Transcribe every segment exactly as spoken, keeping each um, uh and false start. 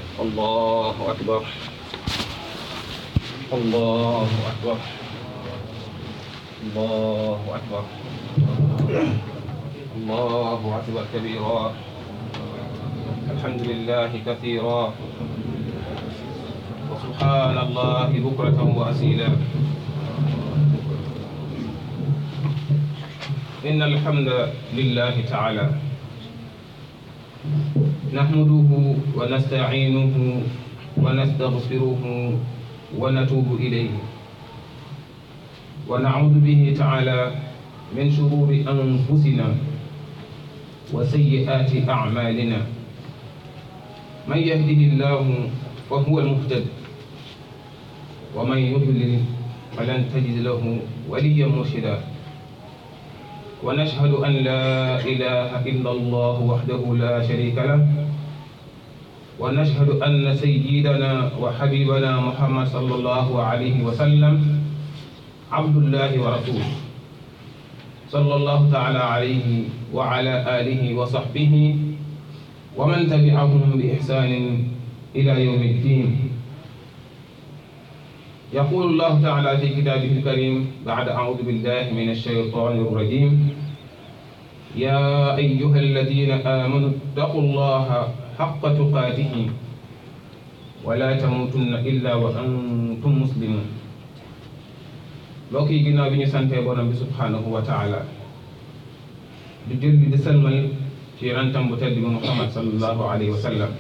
الله أكبر الله أكبر الله أكبر الله أكبر كبيرا الحمد لله كثيرا وسبحان الله بكرة وأصيلا إن الحمد لله تعالى نحمده ونستعينه ونستغفره ونتوب إليه ونعوذ به تعالى من شرور أنفسنا وسيئات أعمالنا من يهده الله فهو المهتد ومن يضلل فلن تجد له وليا مرشدا ونشهد أن لا إله إلا الله وحده لا شريك له ونشهد أن سيدنا وحبيبنا محمد صلى الله عليه وسلم عبد الله ورسوله صلى الله تعالى عليه وعلى آله وصحبه ومن تبعهم بإحسان إلى يوم الدين. يقول الله تعالى في كتابه الكريم بعد أعوذ بالله من الشيطان الرجيم يا أيها الذين آمنوا اتقوا الله حق تقاته ولا تموتن إلا وأنتم مسلمون. mbokk yi ginnaaw bi ñu santee borom bi subhanahu wa taala di jël bi di sëlmal ci yonentam bu tedd bi Muhammad sallallahu alayhi wa sallam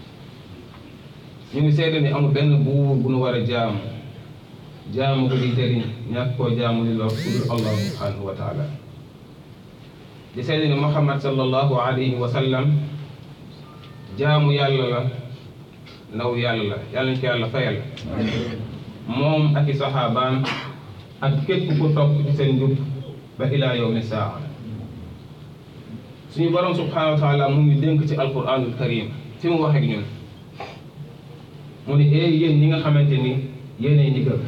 ñu ngi seede ni amul benn buur bu nu war a jaamu jaamu ko di jëriñ ñàkk koo jaamu li lor ku dul Allah subhanahu wa taala di seede ni Muhammad sallallahu alayhi wa sallam jaamu yàlla la ndaw yàlla la yàlla ñu ko yàlla fayal moom ak i saxaabaam ak képp ku topp ci seen njub ba ilaa yawmi saa suñu borom subhanahu wa taala mu ngi dénk ci alquranul karim fi mu wax ak ñun mu ni ee yéen ñi nga xamante ni yéenay ñi gëm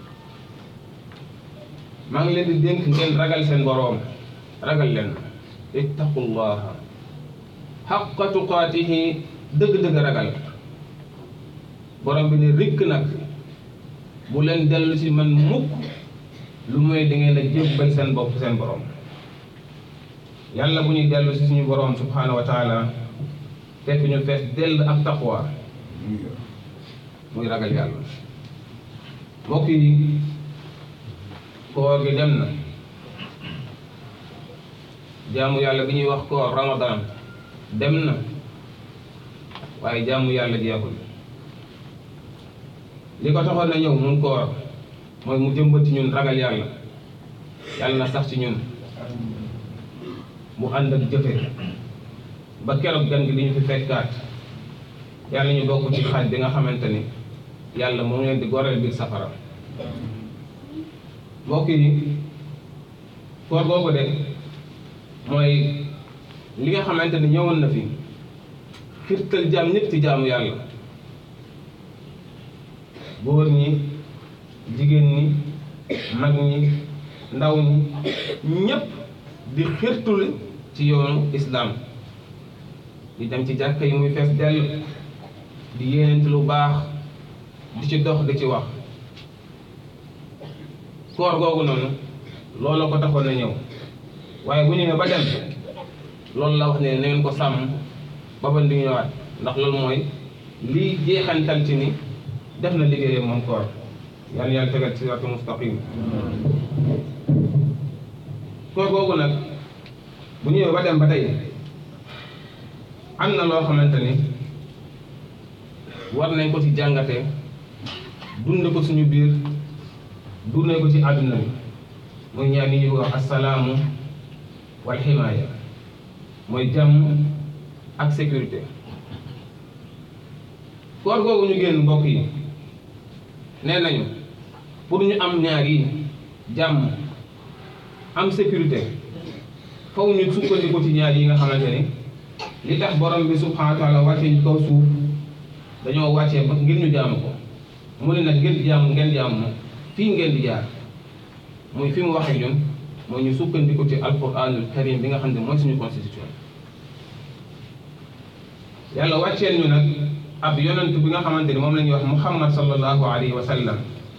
maa ngi leen di dénk ngeen ragal seen boroom ragal leen ittaqullaha haqqa tuqaatihi dëgg-dëgg ragal borom bi ne rikk nag bu leen dellu ci man mukk lu mooy da ngeen a jébbal seen bopp seen borom yàlla bu ñuy dellu ci suñu borom subhanahu wa taala fekk ñu fees dell ak taqwa muy ragal yàlla. mbokk yi koor gi dem na jaamu yàlla bi ñuy wax koor ramadan dem na waaye jaamu yàlla jeexul li ko taxoon na ñëw mun koor mooy mu jëmbat ci ñun ragal yàlla yàlla na sax ci ñun mu ànd ak jëfe ba keroog gan gi li ñu fi fekkaat yàlla ñu bokk ci xaaj bi nga xamante ni yàlla moo leen di goreel biir safara. mbokk yi koor googu de mooy li nga xamante ni ñëwoon na fi xirtal jaam ñëpp ci jaamu yàlla góor ñi jigéen ñi mag ñi ndaw ñi ñëpp di xirtul ci yoonu islam di dem ci jàkka yi muy fees dell di yéenante lu baax di ci dox di ci wax koor googu noonu loolu ko taxoon na ñëw waaye bu ñëwee ba dem loolu la wax ne na ngeen ko sàmm ba ban di ñëwaat ndax loolu mooy lii jeexantal ci ni def na liggéeyam moom koor yàlla yàlla tegal ci siraatul mustaqim. koor googu nag bu ñëwee ba dem ba tey am na loo xamante ni war nañ ko ci jàngate dund ko suñu biir dundee ko ci àdduna bi muy ñaar ni ñuy wax assalaamu wal himaaya mooy jàmm ak sécurité. koor googu ñu génn mbokk yi nee nañu pour ñu am ñaar yi jàmm am sécurité faw ñu sukkandiku ci ñaar yi nga xamante ni li tax borom bi subhanahu wa taala wàccee ñu kaw suuf dañoo wàccee ba ngir ñu jaamu ko mu ne nag ngeen di jaamu ngeen jaamu moom fii ngeen di jaar muy fi mu wax ak ñun mooy ñu sukkandiku ci alquranul karim bi nga xam ne mooy suñu constitution. yàlla wàcceel ñu nag ab yonent bi nga xamante ni moom la ñuy wax Muhammad sallallahu alayhi wa sallam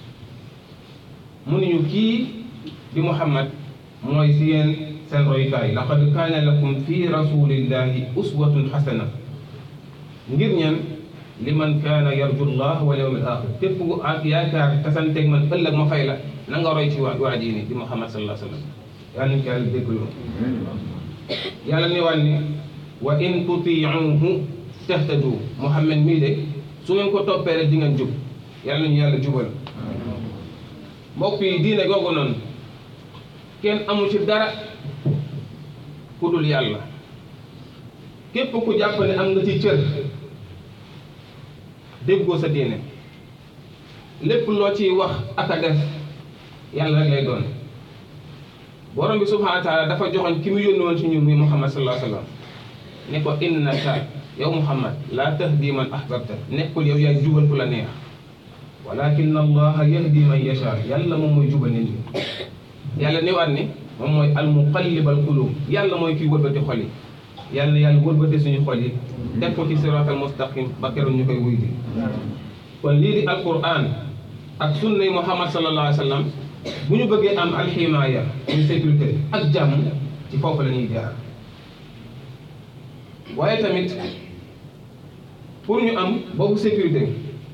mu ne ñu kii di Muhammad mooy si yéen seen royukaay laqad kaana lakum fi rasulillahi uswatun xasana ngir ñeen liman kaana yarju llah wal yawmil axir képp ku ak yaakaar tasanteeg man ëllëg ma fay la na nga roy ci waa waa ji ni di Muhammad sallallahu alayhi wa sallam yàlla nañ ko yàlla déggloo yàlla ne waan ni wa in tutiicuhu tahtadu Muhammad mii de su ngeen ko toppee rek di ngeen jub yàlla nañu yàlla jubal mbokk yi diine googu noonu kenn amu ci dara ku dul yàlla képp ku jàpp ne am nga ci cër déggoo sa diine lépp loo ciy wax ak a def yàlla rek lay doon borom bi subhanahu wa taala dafa joxoon ki mu yónni woon ci ñun muy Muhammad sallallahu alayhi wa sallam ne ko innaka yow Muhammad laa tahdi man ahbabta nekkul yow yaay jubal ku la neex walakin allaha yahdi man yasha yàlla moom mooy jubal nit ñi yàlla newaat ni moom mooy almuqallibal qulub yàlla mooy kii wëlbati xol yi yàlla na yàlla wëlbati suñu xol yi def ko ci siraatal mustaqim ba keroog ñu koy wuy di kon lii di alquran ak sunnay Muhammad sallallahu alayhi wa sallam bu ñu bëggee am alximaaya muy sécurité ak jàmm ci foofu la ñuy jaar waaye tamit pour ñu am boobu sécurité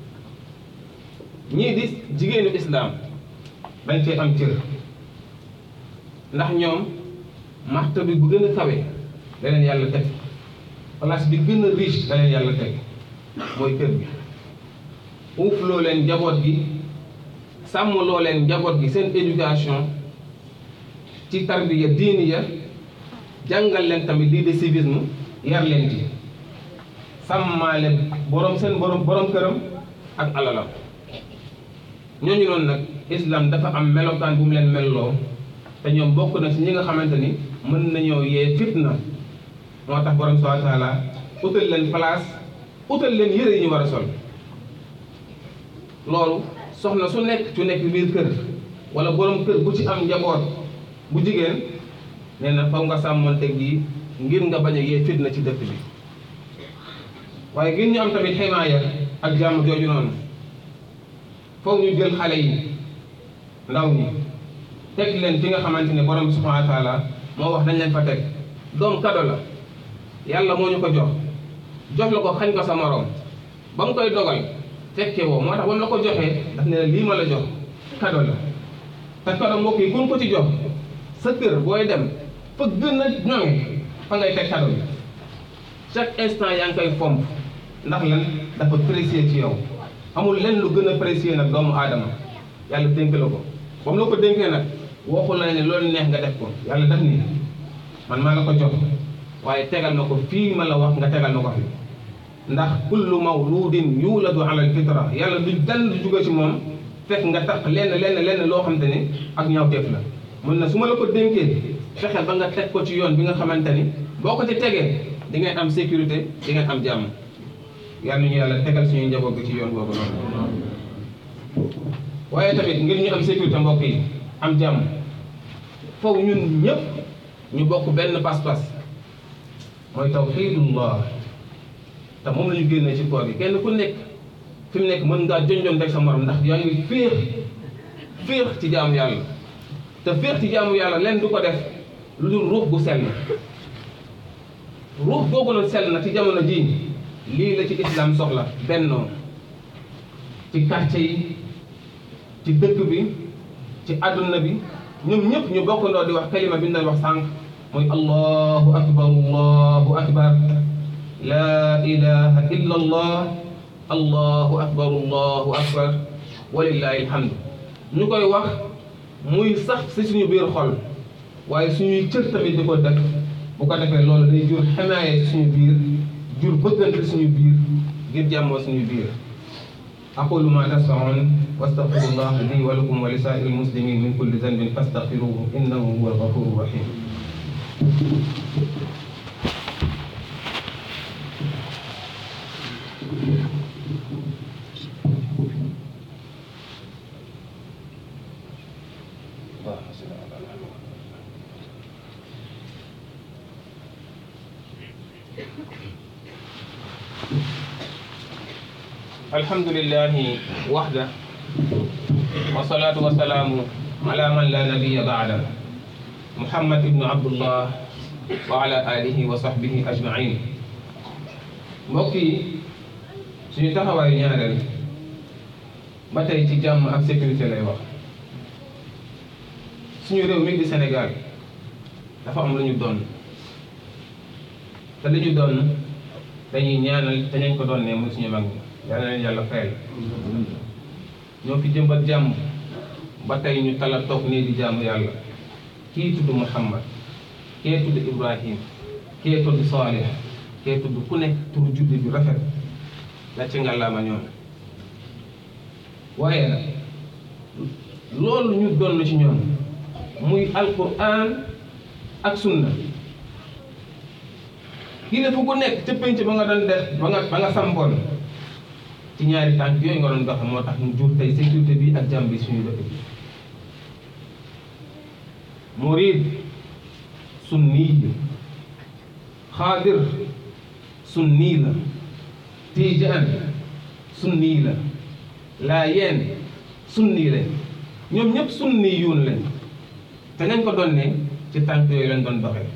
ñii di jigéenu islam dañ cee am cër ndax ñoom maxta bi bu gën a kawe da leen yàlla teg place bi gën a riche da leen yàlla teg mooy kër gi uuf loo leen njaboot gi sàmm loo leen njaboot gi seen éducation ci tarbiya diiniya jàngal leen tamit lii de civisme yar leen ci sàmmaale borom seen borom borom këram ak alalam ñooñu noonu nag islam dafa am melokaan bu mu leen melloo te ñoom bokk na si ñi nga xamante ni mën nañoo yee fitna moo tax borom subhanahu wa taala utal leen place utal leen yëre yi ñu war a sol loolu soxna su nekk su nekk biir kër wala borom kër bu ci am njaboot bu jigéen nee na faw nga sàmmonteeg yi ngir nga bañ a yee fitna ci dëkk bi waaye ngir ñu am tamit ximaaya ak jàmm jooju noonu foog ñu jël xale yi ndaw ñi teg leen fi nga xamante ne borom bi subhanahu wa taala moo wax dañ leen fa teg doom kado la yàlla moo ñu ko jox jox la ko xañ ko sa morom ba mu koy dogal fekke woo moo tax ba mu la ko joxee daf ne la lii ma la jox kado la te kado mbokk yi kun ko ci jox sa kër booy dem fa gën a ñoŋe fa ngay teg kado bi chaque instant yaa ngi koy fomp ndax lan dafa précieux ci yow amul lenn lu gën a précieux nag doomu aadama yàlla dénk la ko ba mu la ko dénkee nag waxul la ne loolu neex nga def ko yàlla def nii man maa la ko jox waaye tegal na ko fii ma la wax nga tegal na ko fi ndax kullu mawludin yuladu ala alfitra yàlla du dal du jóge ci moom fekk nga tax lenn lenn lenn loo xamante ni ak ñaawteef la mun na su ma la ko dénkee fexeel ba nga teg ko ci yoon bi nga xamante ni boo ko ci tegee di ngeen am sécurité di ngeen am jàmm yàlla ñu yàlla tegal suñuy njaboot gi ci yoon boobu noonu waaye tamit ngir ñu am sécurité mbokk yi am jàmm foog ñun ñëpp ñu bokk benn pas-pas mooy tawxiidullah te moom la ñu génnee ci koor gi kenn ku nekk fi mu nekk mën ngaa jonjoon rek sa morom ndax yaa ngi féex féex ci jaamu yàlla te féex ci jaamu yàlla leen du ko def lu dul ruux gu sell ruux googu noonu sell na ci jamono ji lii la ci islam soxla bennoo ci quartier yi ci dëkk bi ci àdduna bi ñoom ñëpp ñu bokkandoo di wax kalima bi ñu doon wax sànq muy allahu akbar allahu akbar la ilaha illa allah allahu akbar allahu akbar walillahi alhamdu ñu koy wax muy sax si suñu biir xol waaye suñuy cër tamit di ko def bu ko defee loolu day jur xamaaye suñu biir jur bëggante suñu biir ngir jàmmoo suñu biir aqulu ma tasmaun wastaghfirullah li wa lakum wa li saa'iril muslimin min kulli dhanbin fastaghfiruhu innahu huwal ghafurur rahim alhamdulillahi wahda wa salatu wa salamu ala man la nabiyya ba'da Muhammad ibnu Abdullah wa ala alihi wa sahbihi ajma'in. mbokk yi suñu taxawaayu ñaareel ba tey ci jàmm ak sécurité lay wax. suñu réew mi di Sénégal dafa am lu ñu doon te li ñu doon dañuy ñaanal te nañ ko doon ne muy suñu mag ñi yal na leen yàlla fayal. ñoo fi jëmbat jàmm ba tey ñu tala toog nii di jàmm yàlla. kii tudd Muhammad, kee tudd Ibrahim, kee tudd Salih, kee tudd ku nekk turu juddi bi rafet la ci ngàllaama ñoom. waaye nag loolu ñu doon ci ñoom muy alquran ak sunna. kilifa ku nekk ca penc ba nga doon def ba nga ba nga sampoon ci ñaari tànk yooyu nga doon doxe moo tax mu jur tey sécurité bi ak jàmm bi suñu dëkk bi. murid sunni xaadir sunni la, tijaan sunni la, laayeen sunni la, ñoom ñëpp sunni yuun lañ te nañ ko doon ne ci tànk yooyu lañ doon doxee.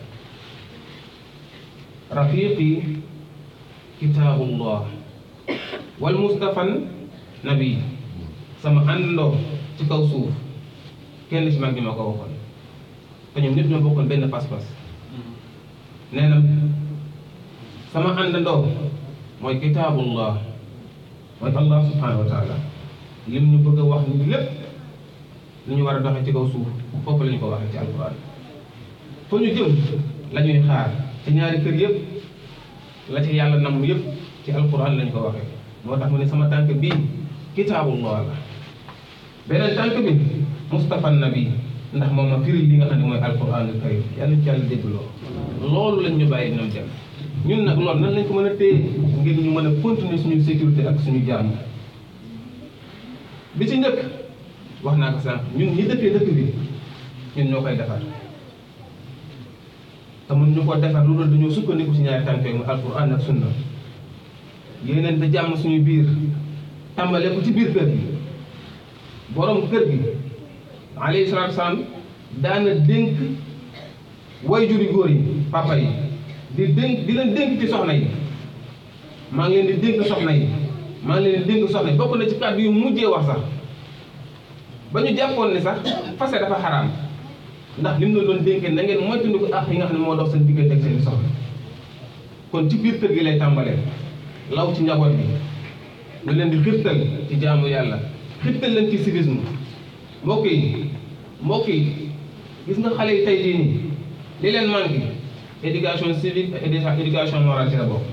rafiqi kitaabullah wal mustafan nabi, sama àndandoo ci kaw suuf kenn ci mag ñi ma ko waxoon te ñoom ñëpp ñoo bokkoon benn pas-pas. nee na sama àndandoo mooy kitaabullah, mooy Allah subhanahu wa taala. lim ñu bëgg a wax ni lépp lu ñu war a doxee ci kaw suuf foofu la ñu ko waxee ci alquran. fa ñu jëm la ñuy xaar ci ñaari kër yëpp la ci yàlla namm yëpp ci alquran lañ ko waxee. moo tax mu ne sama tànk bii kitaabullah la, beneen tànk bi Mustafa nabi, ndax moom ma firi li nga xam ne mooy alquranul karim. yàlla ci yàlla déggloo loolu lañ ñu bàyyi ñoom dem. ñun nag loolu nan lañ ko mën a téye ngir ñu mën a continuer suñu sécurité ak suñu jàmm. bi ci njëkk wax naa ko sànq, ñun ñi dëkkee dëkk bi ñun ñoo koy defar te mun ñu ko defar lu dul dañoo sukkandiku ci ñaari tànk yi mu alquran ak sunna. yéeneen da jàmm suñu biir tàmbale ko ci biir kër gi. borom kër gi alayhi salaatu salaam daana dénk way juri góor yi papa yi di dénk di leen dénk ci soxna yi. maa ngi leen di dénk soxna yi maa ngi leen di dénk soxna yi bokk na ci kàddu yu mujjee wax sax ba ñu jàppoon ne sax fase dafa xaraam ndax li mu la doon dénkee na ngeen moytandiku ak yi nga xam ne moo dox seen diggante ak seen soxna. kon ci biir kër gi lay tàmbalee law ci njaboot bi ñu leen di xirtal ci jaamu yàlla, xirtal leen ci civisme. mbokk yi mbokk yi gis nga xale yi tey jii nii li leen manqué éducation civique et éducation morale ci la bokk.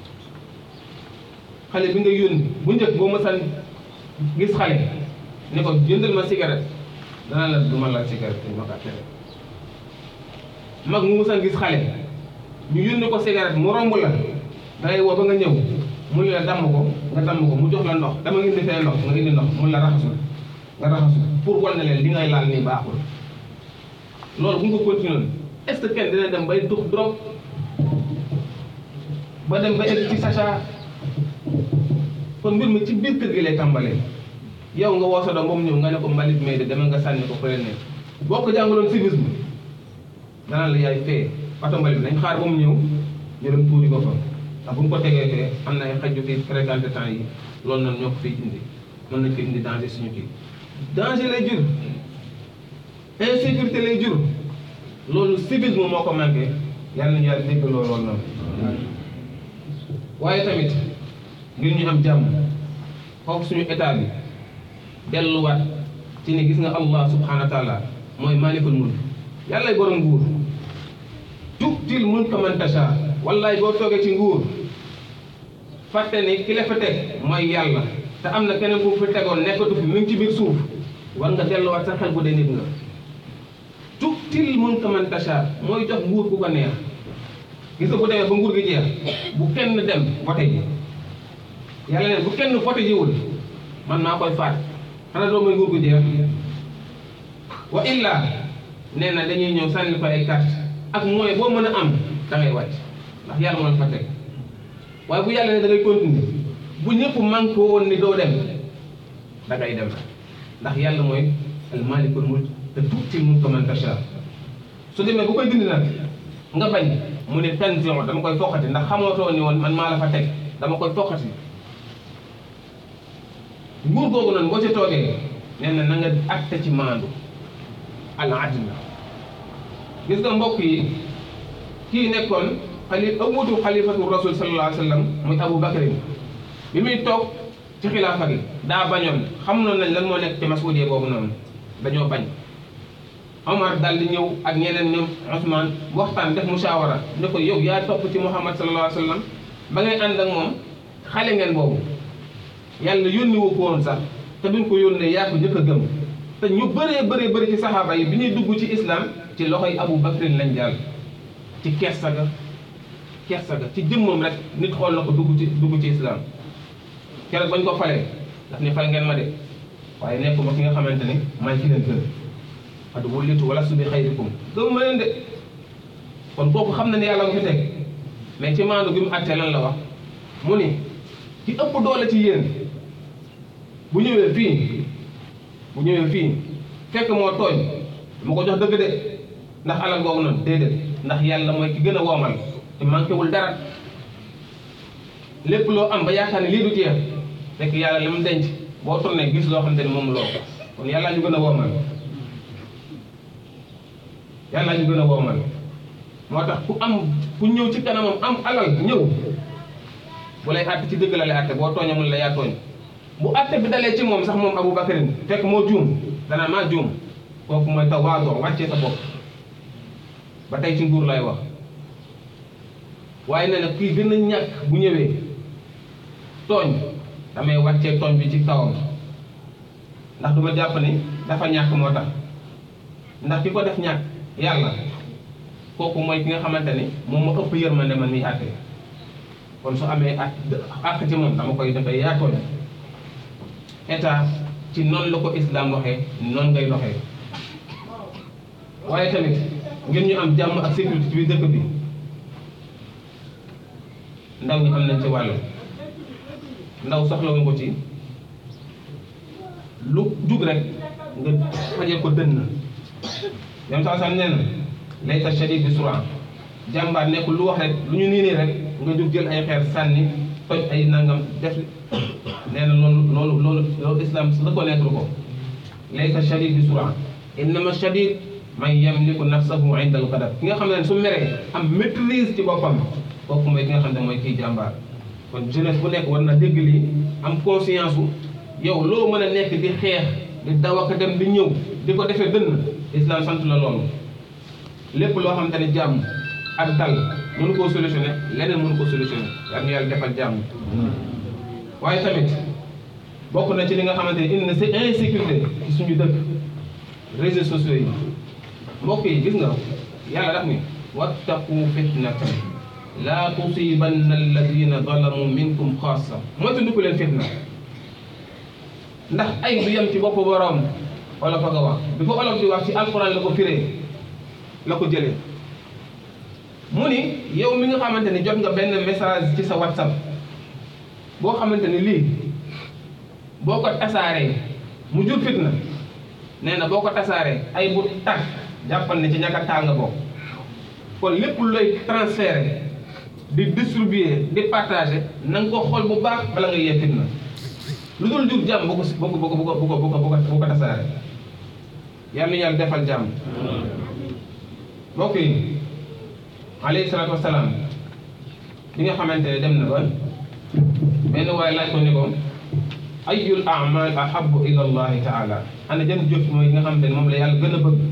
xale bi nga yónni bu njëkk boo mësaan gis xale ne ko jëndal ma cigarette danaa la du ma la cigarette ma kaa tere. mag mu mësaan gis xale ñu yónni ko cigarette mu romb la dangay woo ba nga ñëw mu la damm ko nga damm ko mu jox la ndox dama indi fee ndox nga indi ndox mun la raxasul nga raxasul pour wan ne leen li ngay laal nii baaxul. loolu bu nga ko continué est-ce que kenn dina dem bay dux drogue ba dem ba egg ci sacha. kon mbir mi ci biir kër gi lay tàmbalee. yow nga woo sa doom ba mu ñëw nga ne ko mbalit may de demal nga sànni ko fële ne boo ko jàngaloon civisme danaa la yaay fee oto mbalit nañ xaar ba mu ñëw ñu dem tuuri ko fa ndax bu ñu ko tegee fee am na ay xaj yu fi fréquenté temps yi loolu noonu ñoo ko fiy indi mën nañ fi indi danger suñu kii. danger lay jur insécurité lay jur loolu civisme moo ko manqué yàlla nañu yàlla dégg loolu loolu noonu. waaye tamit ngir ñu am jàmm foofu suñu état bi delluwaat ci ne gis nga Allah subhanahu wa taala mooy maalikul mulk, yàlla borom nguur. tu'til mulka man tasha, wallaay boo toogee ci nguur fàtte ne ki la fa teg mooy yàlla te am na keneen ku fi tegoon nekkatu fi mu ngi ci biir suuf. war nga delluwaat sa xel bu dee nit nga. tu'til mulka man tasha mooy jox nguur ku ko neex. gis nga bu demee ba nguur gi jeex bu kenn dem vote ji yàlla ne bu kenn vote jiwul man maa koy faat xanaa doo mooy nguur gu jeex. wa illa nee na dañuy ñëw sànni ko ay carte ak mooy boo mën a am da ngay wàcc ndax yàlla moo la fa teg. waaye bu yàlla ne da ngay continuer bu ñëpp manqué woon ni doo dem da ngay dem ndax yàlla mooy al malikul mulk te tuuti mulka man tasha su demee bu koy dindi nag nga bañ mu ne tanzi'u dama koy foqati ndax xamootoo ni woon man maa la fa teg dama koy foqati nguur googu noonu boo ci toogee nee na na nga acte ci maandu al adl gis nga mbokk yi kii nekkoon xali awwatu xalifatu rasul sallallahu alayhi wa sallam muy Abu Bakrin bi muy toog ci xilaafa gi daa bañoon xam noonu nañ lan moo nekk ci masuuliye boobu noonu dañoo bañ Omar daal di ñëw ak ñeneen ñoom Ousmane waxtaan def musaawara ne ko yow yaa topp ci Muhammad sallallahu alayhi wa sallam ba ngay ànd ak moom xale ngeen boobu yàlla yónni wu ko woon sax te duñ ko yónnee yaa ko njëkk a gëm te ñu bëree bëree bëri ci saxaaba yi bi ñuy dugg ci islam ci loxoy Abu Bakrin lañ jàll ci kersa ga kersa ga ci jëmmam rek nit xool na ko dugg ci dugg ci islam keroog bañ ko falee daf ni fal ngeen ma de waaye nekkuma ki nga xamante ni may ki leen gën adu wullitu wala su bi xayrikum gëm ma leen de kon kooku xam na ne yàlla nga fi teg mais ci maandu gi mu àttee lan la wax mu ni ci ëpp doole ci yéen bu ñëwee fii bu ñëwee fii fekk moo tooñ mu ko jox dëgg de ndax alal googu noonu déedéet ndax yàlla mooy ki gën a woomal te manqué wul dara lépp loo am ba yaakaar ne lii du jeex fekk yàlla li mu denc boo tourné gis loo xam te ne moom loo kon yàlla ñu gën a woomal yàlla ñu gën a woomal moo tax ku am ku ñëw ci kanamam am alal ñëw bu lay àtte ci dëgg la lay àtte boo tooñamul la yaa tooñ bu àtte bi dalee ci moom sax moom Abu Bakrin fekk moo juum dana maa juum kooku mooy tawaadu wàccee sa bopp ba tey ci nguur lay wax waaye nee na kii gën a ñàkk bu ñëwee tooñ damay wàccee tooñ bi ci kawam ndax du ma jàpp ni dafa ñàkk moo tax ndax ki ko def ñàkk yàlla kooku mooy ki nga xamante ni moom ma ëpp yërmande man miy àtte kon su amee ak àq ci moom dama koy defee yaa tooñ état ci noonu la ko islam waxee noonu ngay doxee waaye tamit ngir ñu am jàmm ak sécurité ci biir dëkk bi ndaw ñi am nañ ci wàll ndaw soxlawuñ ko ci lu jug rek nga fajee ko dënn yam saa saa nee na laysa shadid bi sura jàmbaar nekkul lu wax rek lu ñu niinee rek nga jug jël ay xeer sànni toj ay nangam def nee na loolu loolu loolu loolu islam reconnaître ko laysa shadid bi sura innama shadid man yamliku nafsahu inda al-ghadab ki nga xam ne su meree am maîtrise ci boppam kooku mooy ki nga xam ne mooy kii jàmbaar kon jeunesse bu nekk war na dégg lii am conscience u yow loo mën a nekk di xeex di daw ak dem di ñëw di ko defee dënn islam sant la loolu lépp loo xamante ne jàmm ak dal mënu koo solutionné leneen mënu ko solutionné yal na yàlla defal jàmm waaye tamit bokk na ci li nga xamante ne indi na c'est insécurité ci suñu dëkk réseaux sociaux yi mbokk yi gis nga yàlla daf ni wattaqu fitnatan laa tusibanna alladina zalamu minkum xaassa mooy tundu ko leen fitna ndax ay du yem ci bopp boroom wala fa nga wax bi ko olof di wax ci alquran la ko firee la ko jëlee mu ni yow mi nga xamante ni jot nga benn message ci sa whatsapp boo xamante ni lii boo ko tasaaree mu jur fitna nee na boo ko tasaaree ay bu tàkk jàppal ne ci ñàkk a taal nga bokk kon lépp looy transférer di distribuer di partager na nga ko xool bu baax bala nga yee fitna lu dul jur jàmm bu ko bu ko bu ko bu ko bu ko bu ko bu ko tasaare yàlla na yàlla defal jàmm mbokk yi alayhi salaatu wasalaam bi nga xamante ne dem na ba benn waaye laaj ko ni ko ayyul a'mal ahabbu ila allahi taala ana jën jëf mooy nga xamante ne moom la yàlla gën a bëgg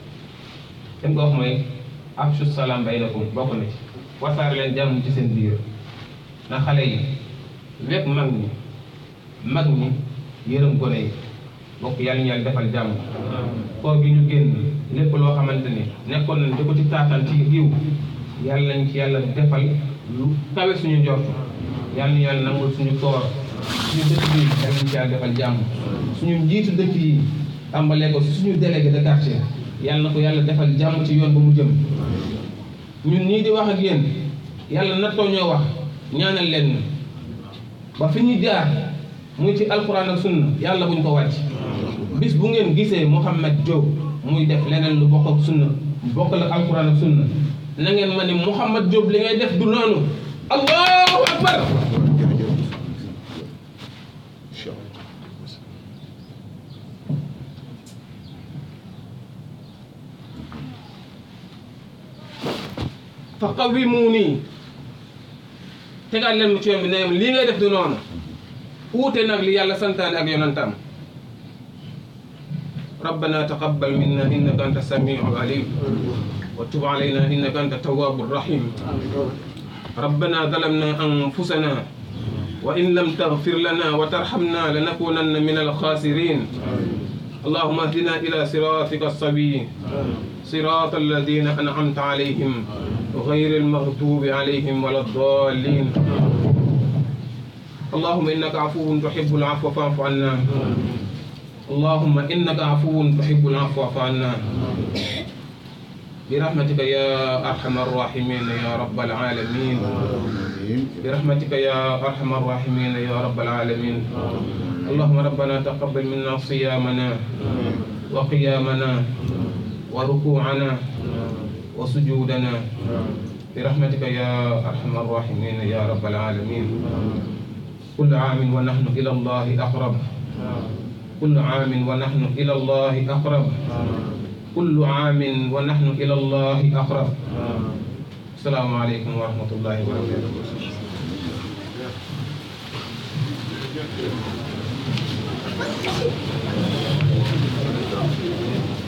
dem ko wax mooy afshu salaam baynakum bokk na ci wasaare leen jàmm ci seen biir na xale yi wekk mag ñi mag ñi yërëm gone yi bokk yàlla ñu yàlla defal jàmm koor gi ñu génn lépp loo xamante ni nekkoon nañ di ko ci taataan ci giw yàlla nañ ci yàlla defal lu kawe suñu njort yàlla ñu yàlla nangul suñu koor suñu dëkk bi yàlla nañ ci yàlla defal jàmm suñu njiitu dëkk yi tàmbalee ko suñu délégué de quartier yàlla na ko yàlla defal jàmm ci yoon ba mu jëm ñun ñii di wax ak yéen yàlla nattoo ñoo wax ñaanal leen ba fi ñuy jaar muy ci alquran ak sunna yàlla buñ ko wàcc bis bu ngeen gisee Mouhamed Diop muy def leneen lu bokk ak sunna bokk ak alquran ak sunna na ngeen ma ni Mouhamed Diop li ngay def du noonu allahu akbar fa qawimuuni tegaat leen mu ci yoon bi ne lii ngay def du noonu uute nag li yàlla santaane ak yonantam rabbana taqabbal minna innaka anta samiu alim wa tub alayna innaka anta tawwabu rahim rabbana zalamna anfusana wa in lam taghfir lana wa tarhamna lanakunanna min alkhasirin allahumma ahdina ila siratika as-sawi صراط الذين أنعمت عليهم غير المغضوب عليهم ولا الضالين اللهم إنك عفو تحب العفو فاعف عنا اللهم إنك عفو تحب العفو فاعف عنا برحمتك يا أرحم الراحمين يا رب العالمين برحمتك يا أرحم الراحمين يا رب العالمين اللهم ربنا تقبل منا صيامنا وقيامنا وركوعنا وسجودنا برحمتك يا أرحم الراحمين يا رب العالمين كل عام ونحن إلى الله أقرب كل عام ونحن إلى الله أقرب كل عام ونحن إلى الله أقرب السلام عليكم ورحمة الله وبركاته